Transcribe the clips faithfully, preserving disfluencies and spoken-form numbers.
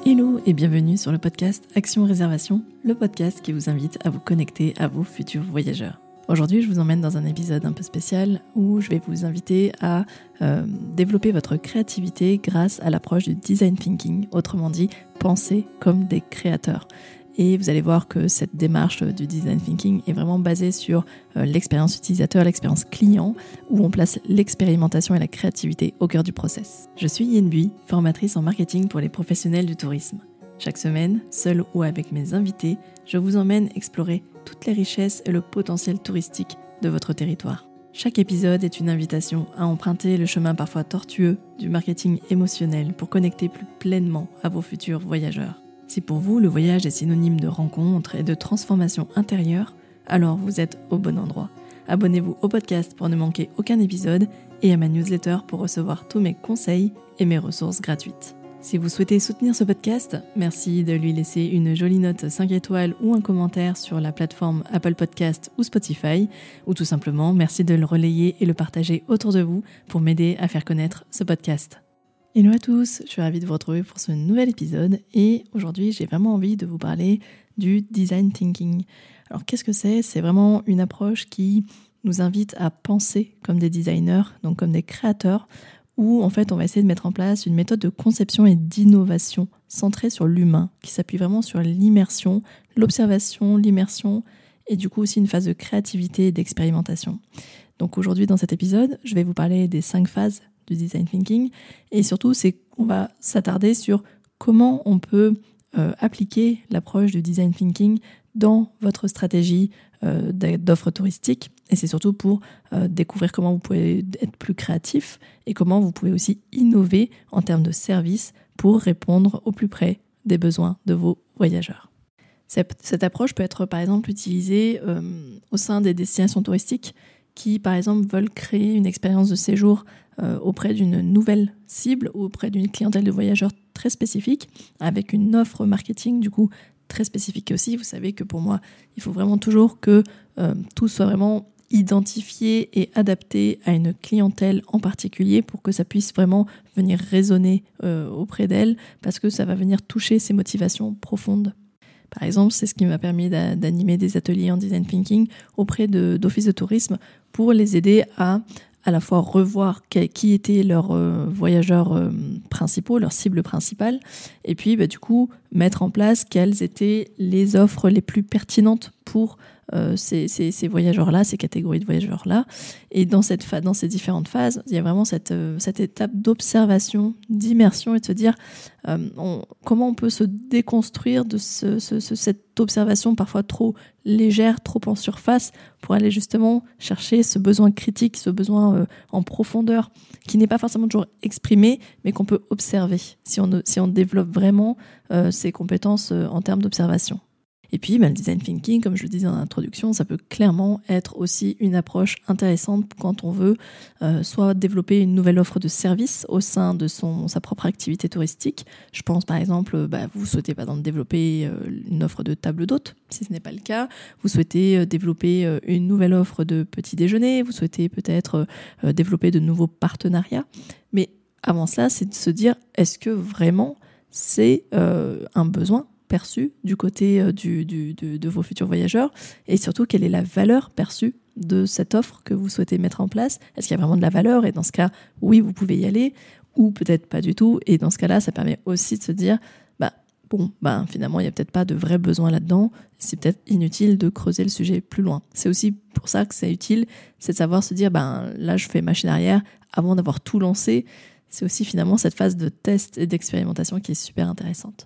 Hello et bienvenue sur le podcast Action Réservation, le podcast qui vous invite à vous connecter à vos futurs voyageurs. Aujourd'hui, je vous emmène dans un épisode un peu spécial où je vais vous inviter à euh, développer votre créativité grâce à l'approche du design thinking, autrement dit, penser comme des créateurs. Et vous allez voir que cette démarche du design thinking est vraiment basée sur euh, l'expérience utilisateur, l'expérience client, où on place l'expérimentation et la créativité au cœur du process. Je suis Yen Bui, formatrice en marketing pour les professionnels du tourisme. Chaque semaine, seule ou avec mes invités, je vous emmène explorer toutes les richesses et le potentiel touristique de votre territoire. Chaque épisode est une invitation à emprunter le chemin parfois tortueux du marketing émotionnel pour connecter plus pleinement à vos futurs voyageurs. Si pour vous, le voyage est synonyme de rencontre et de transformation intérieure, alors vous êtes au bon endroit. Abonnez-vous au podcast pour ne manquer aucun épisode et à ma newsletter pour recevoir tous mes conseils et mes ressources gratuites. Si vous souhaitez soutenir ce podcast, merci de lui laisser une jolie note cinq étoiles ou un commentaire sur la plateforme Apple Podcast ou Spotify, ou tout simplement merci de le relayer et le partager autour de vous pour m'aider à faire connaître ce podcast. Hello à tous, je suis ravie de vous retrouver pour ce nouvel épisode et aujourd'hui j'ai vraiment envie de vous parler du design thinking. Alors qu'est-ce que c'est ? C'est vraiment une approche qui nous invite à penser comme des designers, donc comme des créateurs, où en fait on va essayer de mettre en place une méthode de conception et d'innovation centrée sur l'humain, qui s'appuie vraiment sur l'immersion, l'observation, l'immersion et du coup aussi une phase de créativité et d'expérimentation. Donc aujourd'hui dans cet épisode, je vais vous parler des cinq phases du design thinking et surtout c'est qu'on va s'attarder sur comment on peut euh, appliquer l'approche du design thinking dans votre stratégie euh, d'offres touristiques et c'est surtout pour euh, découvrir comment vous pouvez être plus créatif et comment vous pouvez aussi innover en termes de services pour répondre au plus près des besoins de vos voyageurs. Cette, cette approche peut être par exemple utilisée euh, au sein des destinations touristiques qui par exemple veulent créer une expérience de séjour euh, auprès d'une nouvelle cible ou auprès d'une clientèle de voyageurs très spécifique avec une offre marketing du coup très spécifique aussi. Vous savez que pour moi, il faut vraiment toujours que euh, tout soit vraiment identifié et adapté à une clientèle en particulier pour que ça puisse vraiment venir résonner euh, auprès d'elle parce que ça va venir toucher ses motivations profondes. Par exemple, c'est ce qui m'a permis d'a- d'animer des ateliers en design thinking auprès de, d'offices de tourisme pour les aider à à la fois revoir qui étaient leurs euh, voyageurs euh, principaux, leurs cibles principales, et puis bah, du coup mettre en place quelles étaient les offres les plus pertinentes pour euh, ces, ces, ces voyageurs-là, ces catégories de voyageurs-là. Et dans, cette fa- dans ces différentes phases, il y a vraiment cette, euh, cette étape d'observation, d'immersion et de se dire euh, on, comment on peut se déconstruire de ce, ce, ce, cette observation parfois trop légère, trop en surface, pour aller justement chercher ce besoin critique, ce besoin euh, en profondeur, qui n'est pas forcément toujours exprimé, mais qu'on peut observer si on, si on développe vraiment euh, ses compétences euh, en termes d'observation. Et puis, ben, le design thinking, comme je le disais dans l'introduction, ça peut clairement être aussi une approche intéressante quand on veut euh, soit développer une nouvelle offre de service au sein de son, sa propre activité touristique. Je pense par exemple, bah, vous souhaitez par exemple développer euh, une offre de table d'hôte, si ce n'est pas le cas. Vous souhaitez euh, développer euh, une nouvelle offre de petit déjeuner. Vous souhaitez peut-être euh, développer de nouveaux partenariats. Mais avant ça, c'est de se dire, est-ce que vraiment c'est euh, un besoin perçu du côté euh, du, du, de, de vos futurs voyageurs et surtout quelle est la valeur perçue de cette offre que vous souhaitez mettre en place. Est-ce qu'il y a vraiment de la valeur et dans ce cas, oui, vous pouvez y aller ou peut-être pas du tout et dans ce cas-là, ça permet aussi de se dire bah, bon, bah, finalement, il n'y a peut-être pas de vrai besoin là-dedans, c'est peut-être inutile de creuser le sujet plus loin. C'est aussi pour ça que c'est utile, c'est de savoir se dire ben, là, je fais machine arrière avant d'avoir tout lancé. C'est aussi finalement cette phase de test et d'expérimentation qui est super intéressante.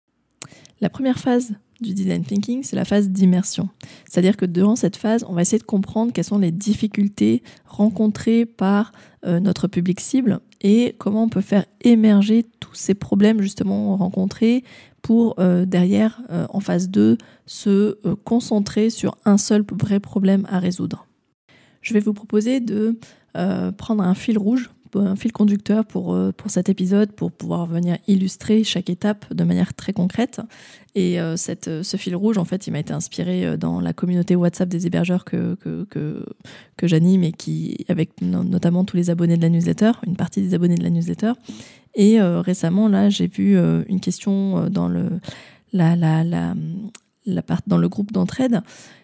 La première phase du design thinking, c'est la phase d'immersion. C'est-à-dire que durant cette phase, on va essayer de comprendre quelles sont les difficultés rencontrées par euh, notre public cible et comment on peut faire émerger tous ces problèmes justement rencontrés pour euh, derrière, euh, en phase deux, se euh, concentrer sur un seul vrai problème à résoudre. Je vais vous proposer de euh, prendre un fil rouge, un fil conducteur pour, pour cet épisode, pour pouvoir venir illustrer chaque étape de manière très concrète. Et euh, cette, ce fil rouge, en fait, il m'a été inspiré dans la communauté WhatsApp des hébergeurs que, que, que, que j'anime et qui, avec no- notamment tous les abonnés de la newsletter, une partie des abonnés de la newsletter. Et euh, récemment, là, j'ai vu euh, une question dans le, la, la, la, la part, dans le groupe d'entraide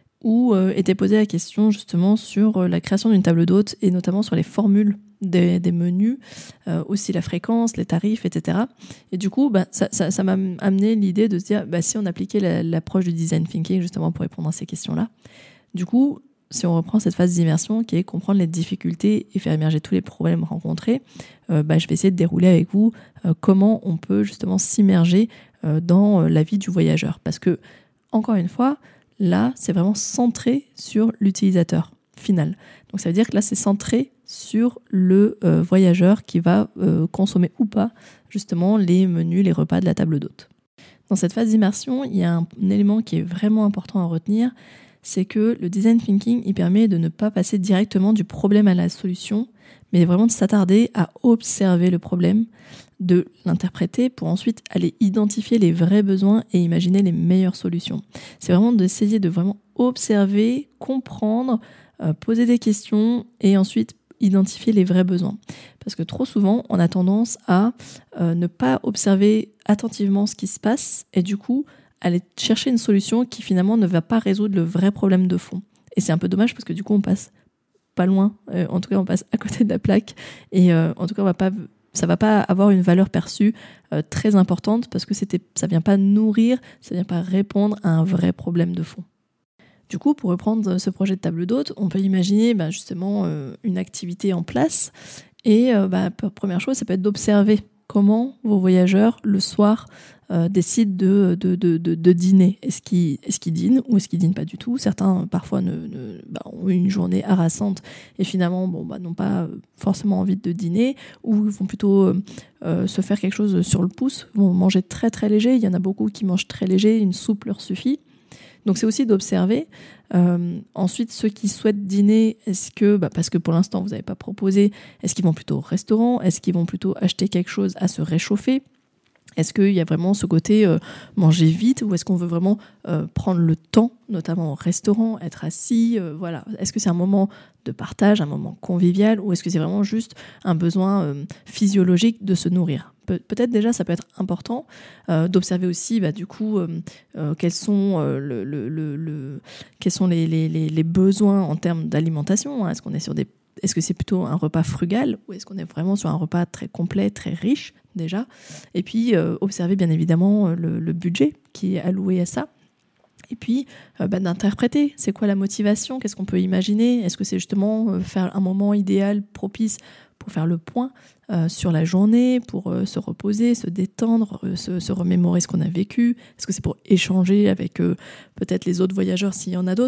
où euh, était posée la question justement sur euh, la création d'une table d'hôte et notamment sur les formules des, des menus, euh, aussi la fréquence, les tarifs, et cetera. Et du coup, bah, ça, ça, ça m'a amené l'idée de se dire, bah, si on appliquait la, l'approche du design thinking justement pour répondre à ces questions-là, du coup, si on reprend cette phase d'immersion qui est comprendre les difficultés et faire émerger tous les problèmes rencontrés, euh, bah, je vais essayer de dérouler avec vous euh, comment on peut justement s'immerger euh, dans euh, la vie du voyageur. Parce que, encore une fois, là, c'est vraiment centré sur l'utilisateur final. Donc ça veut dire que là, c'est centré sur le euh, voyageur qui va euh, consommer ou pas justement les menus, les repas de la table d'hôte. Dans cette phase d'immersion, il y a un, un élément qui est vraiment important à retenir, c'est que le design thinking, il permet de ne pas passer directement du problème à la solution, mais vraiment de s'attarder à observer le problème, de l'interpréter pour ensuite aller identifier les vrais besoins et imaginer les meilleures solutions. C'est vraiment d'essayer de vraiment observer, comprendre, euh, poser des questions et ensuite identifier les vrais besoins. Parce que trop souvent, on a tendance à euh, ne pas observer attentivement ce qui se passe et du coup, aller chercher une solution qui finalement ne va pas résoudre le vrai problème de fond. Et c'est un peu dommage parce que du coup, on passe pas loin, euh, en tout cas, on passe à côté de la plaque et euh, en tout cas, on va pas... ça va pas avoir une valeur perçue euh, très importante parce que c'était, ça vient pas nourrir, ça vient pas répondre à un vrai problème de fond. Du coup, pour reprendre ce projet de table d'hôte, on peut imaginer bah, justement euh, une activité en place et euh, bah, première chose, ça peut être d'observer comment vos voyageurs, le soir, euh, décident de, de, de, de, de dîner. Est-ce qu'ils, est-ce qu'ils dînent ou est-ce qu'ils dînent pas du tout ? Certains, parfois, ne, ne, bah, ont une journée harassante et finalement bon, bah, n'ont pas forcément envie de dîner ou vont plutôt euh, se faire quelque chose sur le pouce, vont manger très très léger. Il y en a beaucoup qui mangent très léger, une soupe leur suffit. Donc c'est aussi d'observer. Euh, ensuite, ceux qui souhaitent dîner, est-ce que, bah parce que pour l'instant vous n'avez pas proposé, est-ce qu'ils vont plutôt au restaurant ? Est-ce qu'ils vont plutôt acheter quelque chose à se réchauffer ? Est-ce qu'il y a vraiment ce côté euh, manger vite ou est-ce qu'on veut vraiment euh, prendre le temps, notamment au restaurant, être assis euh, voilà. Est-ce que c'est un moment de partage, un moment convivial ou est-ce que c'est vraiment juste un besoin euh, physiologique de se nourrir ? Pe- peut-être déjà ça peut être important euh, d'observer aussi bah, du coup euh, euh, quels sont, euh, le, le, le, le, quels sont les, les, les, les besoins en termes d'alimentation. Hein. Est-ce qu'on est sur des Est-ce que c'est plutôt un repas frugal ou est-ce qu'on est vraiment sur un repas très complet, très riche déjà ? Et puis, euh, observer bien évidemment le, le budget qui est alloué à ça. Et puis, euh, bah, d'interpréter. C'est quoi la motivation ? Qu'est-ce qu'on peut imaginer ? Est-ce que c'est justement euh, faire un moment idéal, propice pour faire le point euh, sur la journée, pour euh, se reposer, se détendre, euh, se, se remémorer ce qu'on a vécu ? Est-ce que c'est pour échanger avec euh, peut-être les autres voyageurs s'il y en a d'autres ?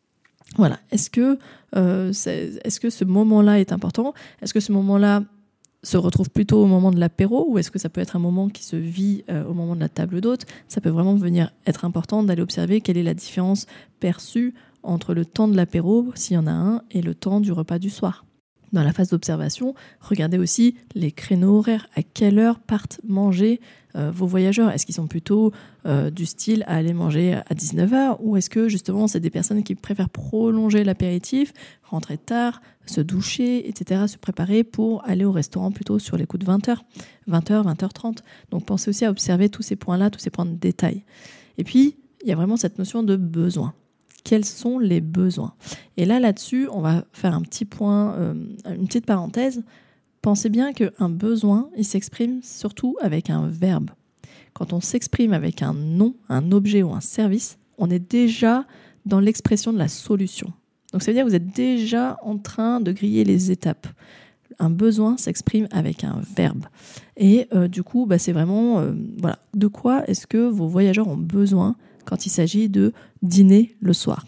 Voilà. Est-ce que, euh, c'est, est-ce que ce moment-là est important ? Est-ce que ce moment-là se retrouve plutôt au moment de l'apéro ou est-ce que ça peut être un moment qui se vit euh, au moment de la table d'hôte ? Ça peut vraiment venir être important d'aller observer quelle est la différence perçue entre le temps de l'apéro, s'il y en a un, et le temps du repas du soir. Dans la phase d'observation, regardez aussi les créneaux horaires. À quelle heure partent manger euh, vos voyageurs ? Est-ce qu'ils sont plutôt euh, du style à aller manger à dix-neuf heures ou est-ce que justement c'est des personnes qui préfèrent prolonger l'apéritif, rentrer tard, se doucher, et cetera, se préparer pour aller au restaurant plutôt sur les coups de vingt heures, vingt heures, vingt heures trente. Donc pensez aussi à observer tous ces points-là, tous ces points de détail. Et puis, il y a vraiment cette notion de besoin. Quels sont les besoins ? Et là, là-dessus, on va faire un petit point, euh, une petite parenthèse. Pensez bien qu'un besoin, il s'exprime surtout avec un verbe. Quand on s'exprime avec un nom, un objet ou un service, on est déjà dans l'expression de la solution. Donc ça veut dire que vous êtes déjà en train de griller les étapes. Un besoin s'exprime avec un verbe. Et euh, du coup, bah, c'est vraiment, euh, voilà, de quoi est-ce que vos voyageurs ont besoin quand il s'agit de dîner le soir.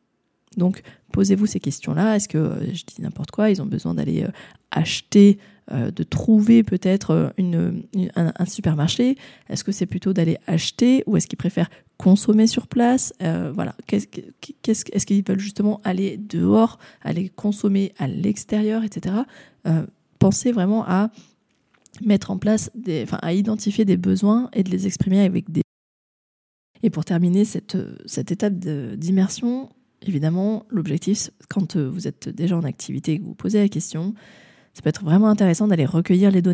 Donc, posez-vous ces questions-là. Est-ce que, euh, je dis n'importe quoi, ils ont besoin d'aller euh, acheter, euh, de trouver peut-être une, une, un, un supermarché ? Est-ce que c'est plutôt d'aller acheter ou est-ce qu'ils préfèrent consommer sur place ? euh, Voilà. Qu'est-ce, qu'est-ce, est-ce qu'ils veulent justement aller dehors, aller consommer à l'extérieur, et cetera. Euh, pensez vraiment à mettre en place, des, enfin, à identifier des besoins et de les exprimer avec des... Et pour terminer cette, cette étape de, d'immersion, évidemment, l'objectif, quand vous êtes déjà en activité et que vous posez la question, ça peut être vraiment intéressant d'aller recueillir les données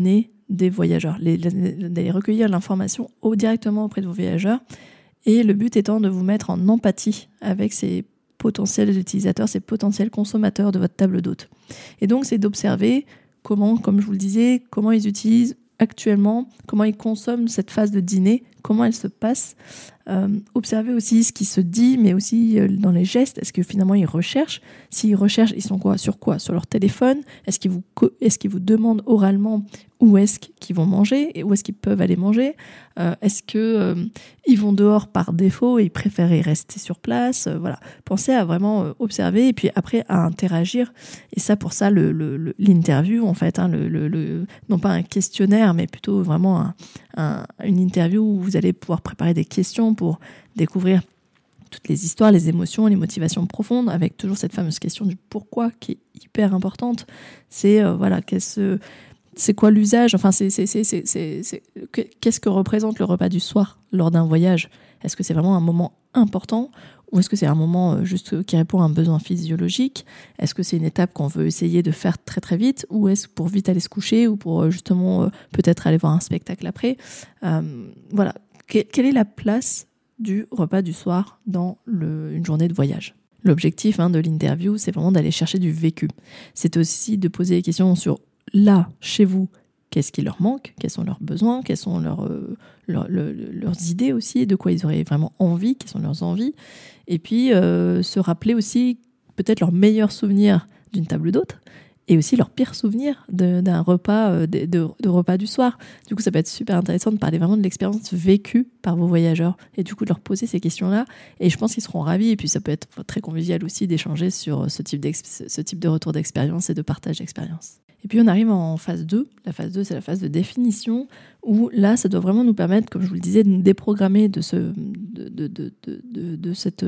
des voyageurs, les, les, d'aller recueillir l'information au, directement auprès de vos voyageurs, et le but étant de vous mettre en empathie avec ces potentiels utilisateurs, ces potentiels consommateurs de votre table d'hôte. Et donc, c'est d'observer comment, comme je vous le disais, comment ils utilisent actuellement, comment ils consomment cette phase de dîner, comment elle se passe. Euh, observer aussi ce qui se dit, mais aussi euh, dans les gestes. Est-ce que finalement ils recherchent ? S'ils recherchent, ils sont quoi ? Sur quoi ? Sur leur téléphone ? Est-ce qu'ils vous, co- est-ce qu'ils vous demandent oralement où est-ce qu'ils vont manger et où est-ce qu'ils peuvent aller manger ? euh, Est-ce que euh, ils vont dehors par défaut et ils préfèrent y rester sur place ? euh, Voilà. Pensez à vraiment euh, observer et puis après à interagir. Et ça, pour ça, le, le, le, l'interview, en fait, hein, le, le, le, non pas un questionnaire, mais plutôt vraiment un, un, une interview où vous allez pouvoir préparer des questions pour découvrir toutes les histoires, les émotions, les motivations profondes, avec toujours cette fameuse question du pourquoi qui est hyper importante. C'est euh, voilà, qu'est-ce, c'est quoi l'usage ? Enfin, c'est, c'est, c'est, c'est, c'est, c'est, qu'est-ce que représente le repas du soir lors d'un voyage ? Est-ce que c'est vraiment un moment important ou est-ce que c'est un moment juste qui répond à un besoin physiologique ? Est-ce que c'est une étape qu'on veut essayer de faire très très vite ou est-ce pour vite aller se coucher ou pour justement euh, peut-être aller voir un spectacle après ? euh, Voilà. Quelle est la place du repas du soir dans le, une journée de voyage ? L'objectif hein, de l'interview, c'est vraiment d'aller chercher du vécu. C'est aussi de poser des questions sur là, chez vous, qu'est-ce qui leur manque ? Quels sont leurs besoins ? Quelles sont leurs, euh, leurs, leurs, leurs idées aussi ? De quoi ils auraient vraiment envie ? Quelles sont leurs envies ? Et puis, euh, se rappeler aussi peut-être leurs meilleurs souvenirs d'une table d'hôte et aussi leurs pires souvenirs de, d'un repas, euh, de, de, de repas du soir. Du coup, ça peut être super intéressant de parler vraiment de l'expérience vécue par vos voyageurs et du coup de leur poser ces questions-là. Et je pense qu'ils seront ravis. Et puis, ça peut être très convivial aussi d'échanger sur ce type, ce type de retour d'expérience et de partage d'expérience. Et puis on arrive en phase deux. La phase deux, c'est la phase de définition, où là, ça doit vraiment nous permettre, comme je vous le disais, de nous déprogrammer de, ce, de, de, de, de, de, de, cette,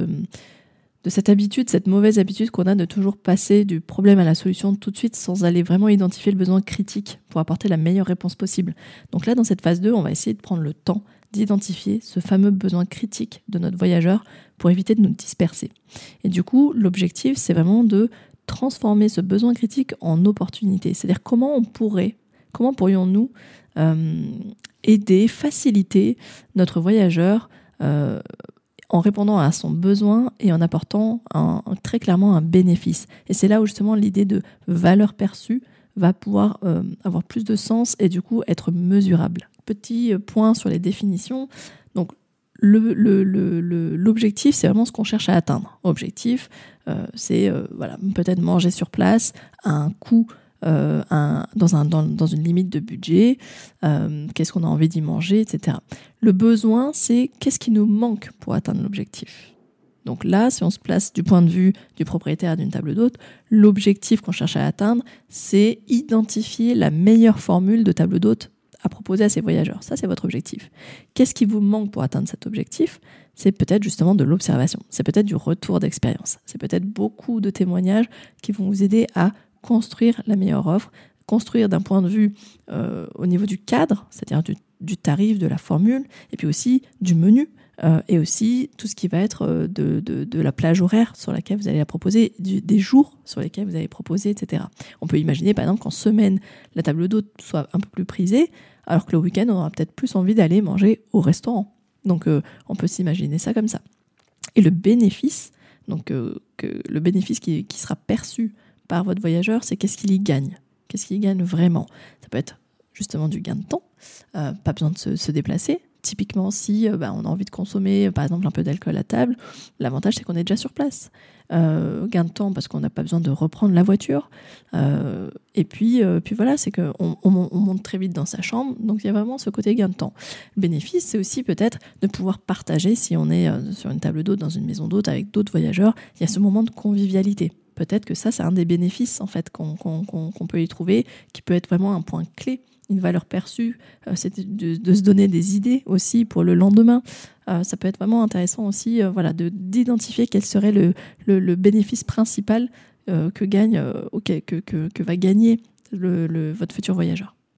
de cette habitude, cette mauvaise habitude qu'on a de toujours passer du problème à la solution tout de suite sans aller vraiment identifier le besoin critique pour apporter la meilleure réponse possible. Donc là, dans cette phase deux, on va essayer de prendre le temps d'identifier ce fameux besoin critique de notre voyageur pour éviter de nous disperser. Et du coup, l'objectif, c'est vraiment de transformer ce besoin critique en opportunité. C'est-à-dire comment on pourrait, comment pourrions-nous euh, aider, faciliter notre voyageur euh, en répondant à son besoin et en apportant un, très clairement un bénéfice. Et c'est là où justement l'idée de valeur perçue va pouvoir euh, avoir plus de sens et du coup être mesurable. Petit point sur les définitions. Donc Le, le, le, le, l'objectif, c'est vraiment ce qu'on cherche à atteindre. Objectif, euh, c'est euh, voilà, peut-être manger sur place à un coût, euh, un, dans, un, dans, dans une limite de budget, euh, qu'est-ce qu'on a envie d'y manger, et cetera. Le besoin, c'est qu'est-ce qui nous manque pour atteindre l'objectif. Donc là, si on se place du point de vue du propriétaire d'une table d'hôte, l'objectif qu'on cherche à atteindre, c'est identifier la meilleure formule de table d'hôte à proposer à ses voyageurs. Ça, c'est votre objectif. Qu'est-ce qui vous manque pour atteindre cet objectif ? C'est peut-être justement de l'observation. C'est peut-être du retour d'expérience. C'est peut-être beaucoup de témoignages qui vont vous aider à construire la meilleure offre, construire d'un point de vue euh, au niveau du cadre, c'est-à-dire du, du tarif, de la formule, et puis aussi du menu, euh, et aussi tout ce qui va être de, de, de la plage horaire sur laquelle vous allez la proposer, du, des jours sur lesquels vous allez proposer, et cetera. On peut imaginer par exemple qu'en semaine, la table d'hôte soit un peu plus prisée, alors que le week-end, on aura peut-être plus envie d'aller manger au restaurant. Donc, euh, on peut s'imaginer ça comme ça. Et le bénéfice, donc euh, que le bénéfice qui, qui sera perçu par votre voyageur, c'est qu'est-ce qu'il y gagne ? Qu'est-ce qu'il y gagne vraiment ? Ça peut être justement du gain de temps, euh, pas besoin de se, se déplacer. Typiquement, si euh, bah, on a envie de consommer, par exemple, un peu d'alcool à table, l'avantage, c'est qu'on est déjà sur place. Euh, gain de temps parce qu'on n'a pas besoin de reprendre la voiture. Euh, et puis, euh, puis voilà, c'est qu'on on, on monte très vite dans sa chambre. Donc, il y a vraiment ce côté gain de temps. Le bénéfice, c'est aussi peut-être de pouvoir partager, si on est euh, sur une table d'hôte, dans une maison d'hôte avec d'autres voyageurs, il y a ce moment de convivialité. Peut-être que ça, c'est un des bénéfices en fait, qu'on, qu'on, qu'on, qu'on peut y trouver, qui peut être vraiment un point clé, une valeur perçue, euh, c'est de, de se donner des idées aussi pour le lendemain. Euh, ça peut être vraiment intéressant aussi euh, voilà, de, d'identifier quel serait le, le, le bénéfice principal euh, que, gagne, euh, okay, que, que, que va gagner le, le, votre futur voyageur.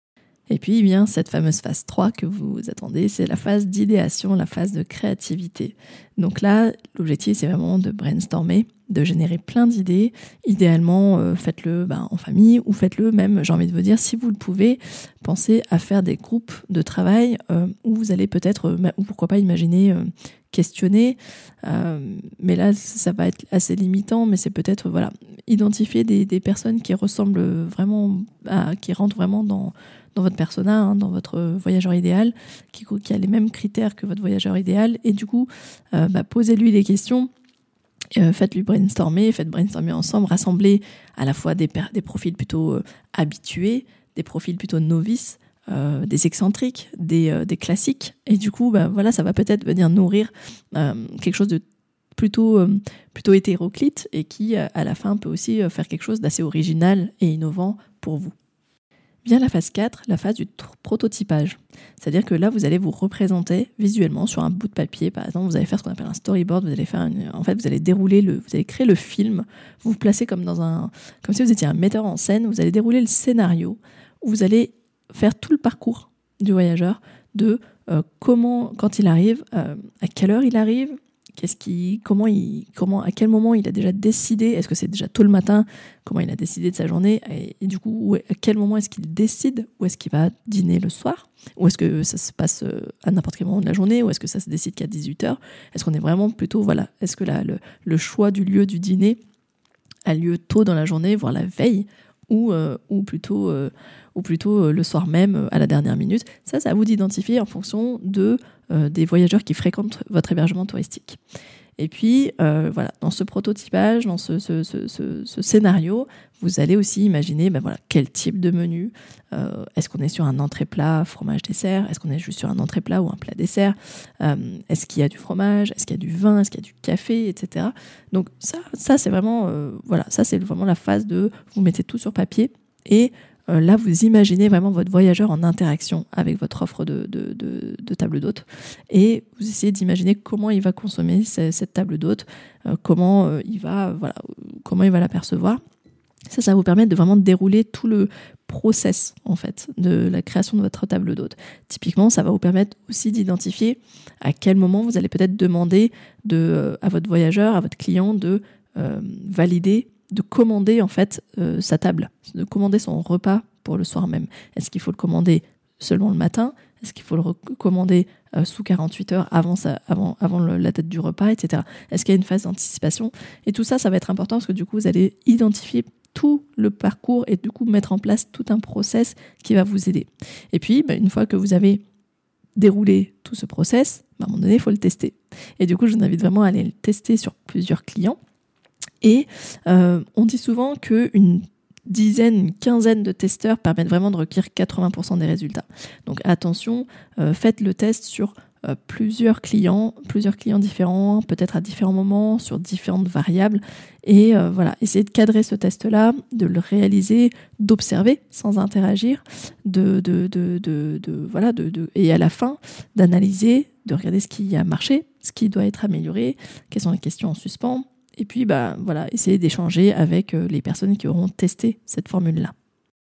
Et puis, eh bien, cette fameuse phase trois que vous attendez, c'est la phase d'idéation, la phase de créativité. Donc là, l'objectif, c'est vraiment de brainstormer, de générer plein d'idées. Idéalement, euh, faites-le ben, en famille ou faites-le même, j'ai envie de vous dire, si vous le pouvez, pensez à faire des groupes de travail euh, où vous allez peut-être, euh, ou pourquoi pas imaginer, euh, questionner. Euh, mais là, ça va être assez limitant, mais c'est peut-être, voilà, identifier des, des personnes qui ressemblent vraiment, à, qui rentrent vraiment dans... dans votre persona, hein, dans votre voyageur idéal, qui, qui a les mêmes critères que votre voyageur idéal, et du coup, euh, bah, posez-lui des questions, euh, faites-lui brainstormer, faites brainstormer ensemble, rassemblez à la fois des, des profils plutôt euh, habitués, des profils plutôt novices, euh, des excentriques, des, euh, des classiques, et du coup, bah, voilà, ça va peut-être venir nourrir euh, quelque chose de plutôt, euh, plutôt hétéroclite, et qui, euh, à la fin, peut aussi euh, faire quelque chose d'assez original et innovant pour vous. Vient la phase quatre, la phase du tr- prototypage. C'est-à-dire que là, vous allez vous représenter visuellement sur un bout de papier. Par exemple, vous allez faire ce qu'on appelle un storyboard. Vous allez faire une... En fait, vous allez dérouler le, vous allez créer le film. Vous vous placez comme dans un, comme si vous étiez un metteur en scène. Vous allez dérouler le scénario où vous allez faire tout le parcours du voyageur, de euh, comment, quand il arrive, euh, à quelle heure il arrive. Qu'est-ce qui, comment il, comment, à quel moment il a déjà décidé? Est-ce que c'est déjà tôt le matin? Comment il a décidé de sa journée? Et, et du coup, où, à quel moment est-ce qu'il décide? Où est-ce qu'il va dîner le soir? Ou est-ce que ça se passe à n'importe quel moment de la journée? Ou est-ce que ça se décide qu'à dix-huit heures? Est-ce qu'on est vraiment plutôt, voilà, est-ce que la, le, le choix du lieu du dîner a lieu tôt dans la journée, voire la veille, ou, euh, ou plutôt, euh, ou plutôt euh, le soir même, euh, à la dernière minute? Ça, c'est à vous d'identifier en fonction de Euh, des voyageurs qui fréquentent votre hébergement touristique. Et puis, euh, voilà, dans ce prototypage, dans ce, ce, ce, ce, ce scénario, vous allez aussi imaginer ben voilà, quel type de menu. Euh, est-ce qu'on est sur un entrée-plat, fromage, dessert? Est-ce qu'on est juste sur un entrée-plat ou un plat dessert? euh, Est-ce qu'il y a du fromage? Est-ce qu'il y a du vin? Est-ce qu'il y a du café, et cetera. Donc ça, ça c'est vraiment, euh, voilà, ça c'est vraiment la phase de vous mettez tout sur papier et Euh, là, vous imaginez vraiment votre voyageur en interaction avec votre offre de, de, de, de table d'hôte et vous essayez d'imaginer comment il va consommer cette table d'hôte, euh, comment, euh, il va, voilà, comment il va l'apercevoir. Ça, ça va vous permettre de vraiment dérouler tout le process en fait, de la création de votre table d'hôte. Typiquement, ça va vous permettre aussi d'identifier à quel moment vous allez peut-être demander de, euh, à votre voyageur, à votre client de euh, valider de commander en fait euh, sa table, de commander son repas pour le soir même. Est-ce qu'il faut le commander seulement le matin? Est-ce qu'il faut le commander euh, sous quarante-huit heures avant, sa, avant, avant le, la date du repas, et cetera. Est-ce qu'il y a une phase d'anticipation? Et tout ça, ça va être important parce que du coup, vous allez identifier tout le parcours et du coup mettre en place tout un process qui va vous aider. Et puis, bah, une fois que vous avez déroulé tout ce process, bah, à un moment donné, il faut le tester. Et du coup, je vous invite vraiment à aller le tester sur plusieurs clients. Et euh, on dit souvent qu'une dizaine, une quinzaine de testeurs permettent vraiment de recueillir quatre-vingts pour cent des résultats. Donc attention, euh, faites le test sur euh, plusieurs clients, plusieurs clients différents, peut-être à différents moments, sur différentes variables. Et euh, voilà, essayez de cadrer ce test-là, de le réaliser, d'observer sans interagir, de, de, de, de, de, voilà, de, de, et à la fin, d'analyser, de regarder ce qui a marché, ce qui doit être amélioré, quelles sont les questions en suspens. Et puis, bah, voilà, essayer d'échanger avec les personnes qui auront testé cette formule-là.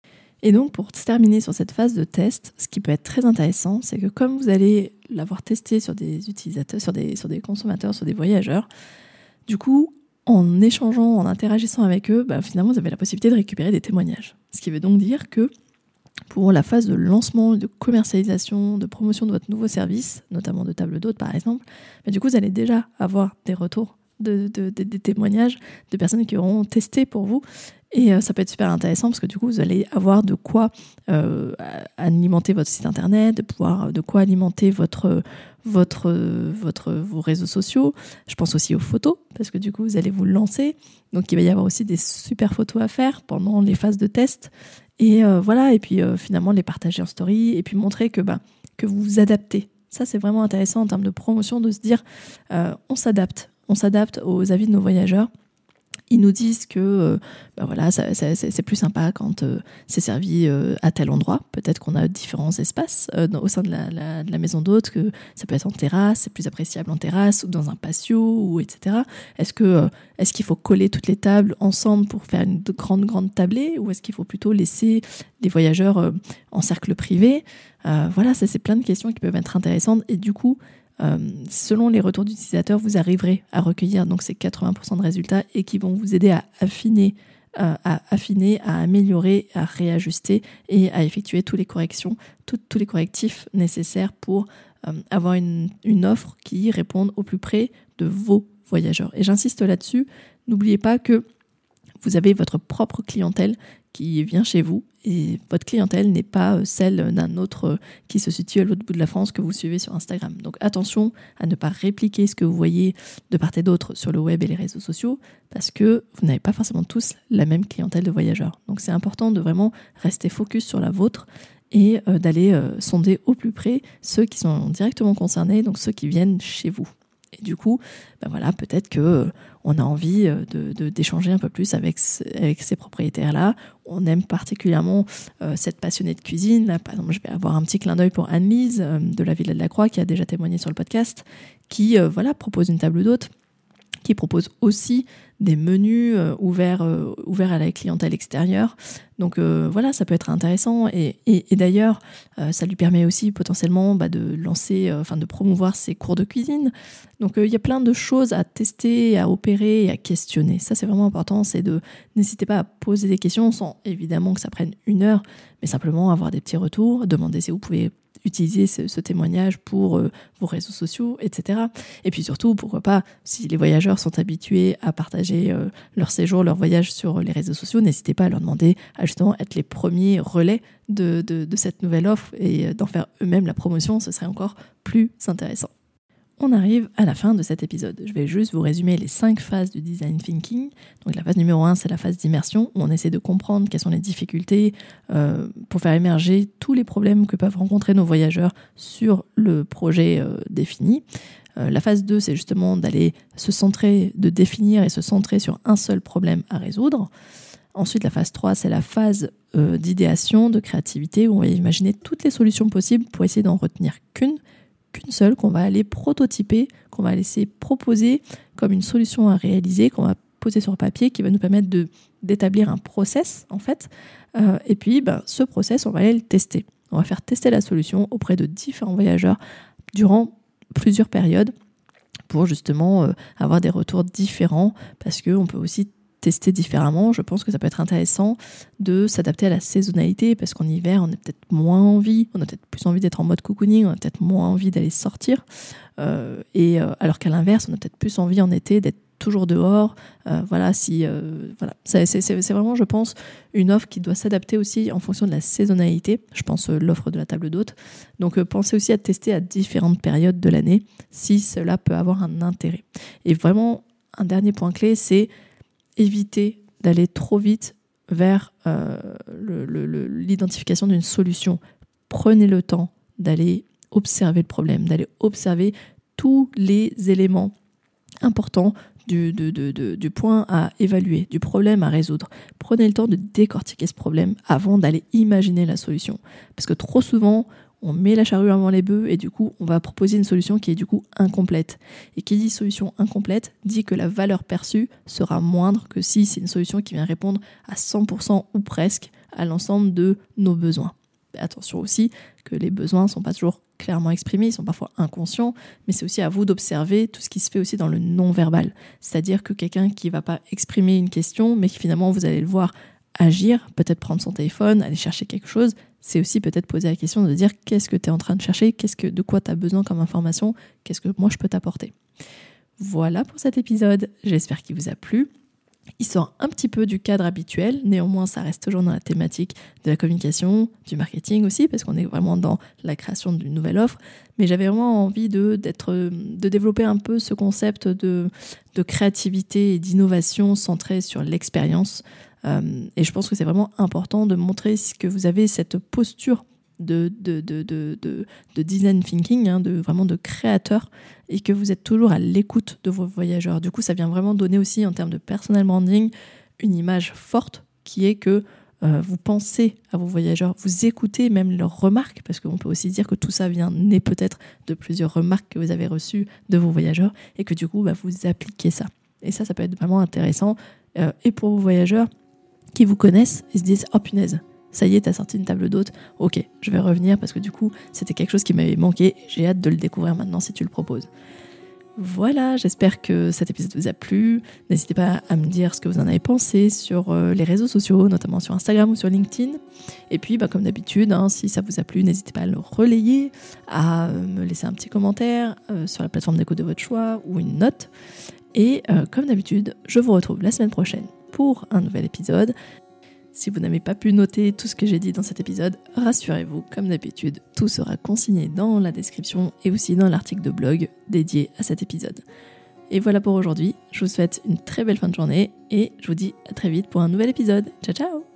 Et donc, pour terminer sur cette phase de test, ce qui peut être très intéressant, c'est que comme vous allez l'avoir testé sur des utilisateurs, sur des, sur des consommateurs, sur des voyageurs, du coup, en échangeant, en interagissant avec eux, bah, finalement, vous avez la possibilité de récupérer des témoignages. Ce qui veut donc dire que pour la phase de lancement, de commercialisation, de promotion de votre nouveau service, notamment de table d'hôte par exemple, bah, du coup, vous allez déjà avoir des retours De, de, de, des témoignages de personnes qui auront testé pour vous et euh, ça peut être super intéressant parce que du coup vous allez avoir de quoi euh, alimenter votre site internet, de pouvoir de quoi alimenter votre votre votre vos réseaux sociaux. Je pense aussi aux photos parce que du coup vous allez vous lancer, donc il va y avoir aussi des super photos à faire pendant les phases de test et euh, voilà et puis euh, finalement les partager en story et puis montrer que bah que vous vous adaptez. Ça c'est vraiment intéressant en termes de promotion de se dire euh, on s'adapte. On s'adapte aux avis de nos voyageurs Ils nous disent que euh, ben voilà, ça, ça, c'est, c'est plus sympa quand euh, c'est servi euh, à tel endroit. Peut-être qu'on a différents espaces euh, dans, au sein de la, la, de la maison d'hôte, que ça peut être en terrasse, c'est plus appréciable en terrasse ou dans un patio, ou et cetera. Est-ce que, euh, est-ce qu'il faut coller toutes les tables ensemble pour faire une grande, grande tablée, ou est-ce qu'il faut plutôt laisser les voyageurs euh, en cercle privé? euh, Voilà, ça c'est plein de questions qui peuvent être intéressantes, et du coup, Euh, selon les retours d'utilisateurs, vous arriverez à recueillir donc ces quatre-vingts pour cent de résultats et qui vont vous aider à affiner, euh, à affiner, à améliorer, à réajuster et à effectuer toutes les corrections, tout, tous les correctifs nécessaires pour euh, avoir une, une offre qui réponde au plus près de vos voyageurs. Et j'insiste là-dessus, n'oubliez pas que vous avez votre propre clientèle qui vient chez vous et votre clientèle n'est pas celle d'un autre qui se situe à l'autre bout de la France que vous suivez sur Instagram. Donc attention à ne pas répliquer ce que vous voyez de part et d'autre sur le web et les réseaux sociaux parce que vous n'avez pas forcément tous la même clientèle de voyageurs. Donc c'est important de vraiment rester focus sur la vôtre et euh, d'aller euh, sonder au plus près ceux qui sont directement concernés, donc ceux qui viennent chez vous. Et du coup, ben voilà, peut-être que euh, on a envie de, de, d'échanger un peu plus avec, avec ces propriétaires-là. On aime particulièrement euh, cette passionnée de cuisine. Là, par exemple, je vais avoir un petit clin d'œil pour Anne-Lise euh, de la Villa de la Croix qui a déjà témoigné sur le podcast, qui euh, voilà, propose une table d'hôte, qui propose aussi des menus euh, ouverts, euh, ouverts à la clientèle extérieure. Donc euh, voilà, ça peut être intéressant. Et, et, et d'ailleurs, euh, ça lui permet aussi potentiellement bah, de lancer, euh, enfin de promouvoir ses cours de cuisine. Donc il euh, y a plein de choses à tester, à opérer et à questionner. Ça, c'est vraiment important. C'est de n'hésitez pas à poser des questions sans évidemment que ça prenne une heure, mais simplement avoir des petits retours, demander si vous pouvez utiliser ce, ce témoignage pour euh, vos réseaux sociaux, et cetera. Et puis surtout, pourquoi pas, si les voyageurs sont habitués à partager euh, leur séjour, leur voyage sur les réseaux sociaux, n'hésitez pas à leur demander à justement être les premiers relais de, de, de cette nouvelle offre et d'en faire eux-mêmes la promotion, ce serait encore plus intéressant. On arrive à la fin de cet épisode. Je vais juste vous résumer les cinq phases du design thinking. Donc la phase numéro un, c'est la phase d'immersion, où on essaie de comprendre quelles sont les difficultés euh, pour faire émerger tous les problèmes que peuvent rencontrer nos voyageurs sur le projet euh, défini. Euh, la phase deux, c'est justement d'aller se centrer, de définir et se centrer sur un seul problème à résoudre. Ensuite, la phase trois, c'est la phase euh, d'idéation, de créativité, où on va imaginer toutes les solutions possibles pour essayer d'en retenir qu'une, qu'une seule, qu'on va aller prototyper, qu'on va laisser proposer comme une solution à réaliser, qu'on va poser sur papier, qui va nous permettre de, d'établir un process, en fait. Euh, et puis, ben, ce process, on va aller le tester. On va faire tester la solution auprès de différents voyageurs durant plusieurs périodes pour justement euh, avoir des retours différents, parce qu'on peut aussi tester différemment. Je pense que ça peut être intéressant de s'adapter à la saisonnalité parce qu'en hiver, on a peut-être moins envie, on a peut-être plus envie d'être en mode cocooning, on a peut-être moins envie d'aller sortir. Euh, et euh, alors qu'à l'inverse, on a peut-être plus envie en été d'être toujours dehors. Euh, voilà, si euh, voilà, c'est, c'est, c'est vraiment, je pense, une offre qui doit s'adapter aussi en fonction de la saisonnalité. Je pense euh, l'offre de la table d'hôte. Donc, euh, pensez aussi à tester à différentes périodes de l'année si cela peut avoir un intérêt. Et vraiment, un dernier point clé, c'est éviter d'aller trop vite vers euh, le, le, le, l'identification d'une solution. Prenez le temps d'aller observer le problème, d'aller observer tous les éléments importants du, de, de, de, du point à évaluer, du problème à résoudre. Prenez le temps de décortiquer ce problème avant d'aller imaginer la solution. Parce que trop souvent, on met la charrue avant les bœufs et du coup, on va proposer une solution qui est du coup incomplète. Et qui dit solution incomplète dit que la valeur perçue sera moindre que si c'est une solution qui vient répondre à cent pour cent ou presque à l'ensemble de nos besoins. Mais attention aussi que les besoins ne sont pas toujours clairement exprimés, ils sont parfois inconscients, mais c'est aussi à vous d'observer tout ce qui se fait aussi dans le non-verbal. C'est-à-dire que quelqu'un qui ne va pas exprimer une question, mais qui finalement vous allez le voir agir, peut-être prendre son téléphone, aller chercher quelque chose, c'est aussi peut-être poser la question de dire qu'est-ce que tu es en train de chercher, qu'est-ce que, de quoi tu as besoin comme information, qu'est-ce que moi je peux t'apporter. Voilà pour cet épisode, j'espère qu'il vous a plu. Il sort un petit peu du cadre habituel, néanmoins ça reste toujours dans la thématique de la communication, du marketing aussi, parce qu'on est vraiment dans la création d'une nouvelle offre, mais j'avais vraiment envie de, d'être, de développer un peu ce concept de, de créativité et d'innovation centré sur l'expérience. Euh, et je pense que c'est vraiment important de montrer que vous avez cette posture de, de, de, de, de, de design thinking, hein, de, vraiment de créateur, et que vous êtes toujours à l'écoute de vos voyageurs. Du coup, ça vient vraiment donner aussi, en termes de personal branding, une image forte qui est que euh, vous pensez à vos voyageurs, vous écoutez même leurs remarques, parce qu'on peut aussi dire que tout ça vient né peut-être de plusieurs remarques que vous avez reçues de vos voyageurs, et que du coup, bah, vous appliquez ça. Et ça, ça peut être vraiment intéressant, euh, et pour vos voyageurs qui vous connaissent et se disent « Oh punaise, ça y est, t'as sorti une table d'hôte, ok, je vais revenir parce que du coup, c'était quelque chose qui m'avait manqué, j'ai hâte de le découvrir maintenant si tu le proposes. » Voilà, j'espère que cet épisode vous a plu. N'hésitez pas à me dire ce que vous en avez pensé sur les réseaux sociaux, notamment sur Instagram ou sur LinkedIn. Et puis, bah, comme d'habitude, hein, si ça vous a plu, n'hésitez pas à le relayer, à me laisser un petit commentaire euh, sur la plateforme d'écoute de votre choix ou une note. Et euh, comme d'habitude, je vous retrouve la semaine prochaine pour un nouvel épisode. Si vous n'avez pas pu noter tout ce que j'ai dit dans cet épisode, rassurez-vous, comme d'habitude, tout sera consigné dans la description et aussi dans l'article de blog dédié à cet épisode. Et voilà pour aujourd'hui, je vous souhaite une très belle fin de journée et je vous dis à très vite pour un nouvel épisode. Ciao ciao!